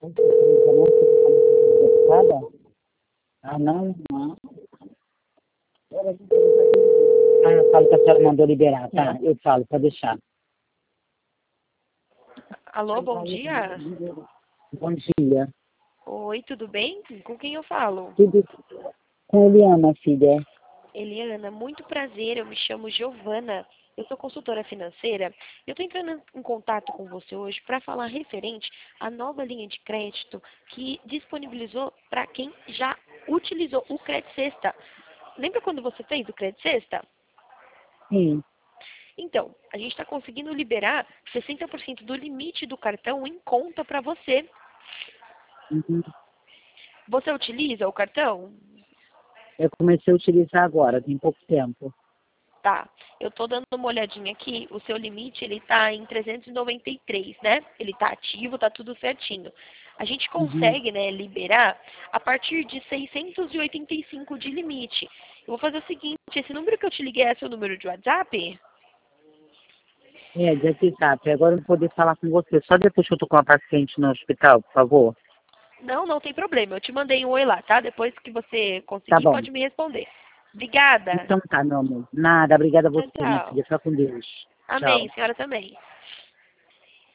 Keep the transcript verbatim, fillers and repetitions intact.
Ah, não? Não. Ah, eu falo que a senhora mandou liberar, tá? Eu falo, pode deixar. Alô, bom dia. Bom dia. Oi, tudo bem? Com quem eu falo? Tudo com Eliana, filha. Eliana, muito prazer, eu me chamo Giovana, eu sou consultora financeira. Eu estou entrando em contato com você hoje para falar referente à nova linha de crédito que disponibilizou para quem já utilizou o Crédito Sexta. Lembra quando você fez o Crédito Sexta? Sim. Então, a gente está conseguindo liberar sessenta por cento do limite do cartão em conta para você. Uhum. Você utiliza o cartão? Eu comecei a utilizar agora, tem pouco tempo. Tá, eu estou dando uma olhadinha aqui, o seu limite ele está em trezentos e noventa e três, né? Ele está ativo, está tudo certinho. A gente Uhum. consegue, né, liberar a partir de seiscentos e oitenta e cinco de limite. Eu vou fazer o seguinte, esse número que eu te liguei é seu número de WhatsApp? É, de WhatsApp. Agora eu não vou poder falar com você. Só depois que eu tô com a paciente no hospital, por favor. Não, não tem problema, eu te mandei um oi lá, tá? Depois que você Tá conseguir, bom. pode me responder. Obrigada. Então tá, meu amor. Nada, obrigada a Tchau, você, minha tchau. filha. Fica com Deus. Amém, Tchau. senhora também.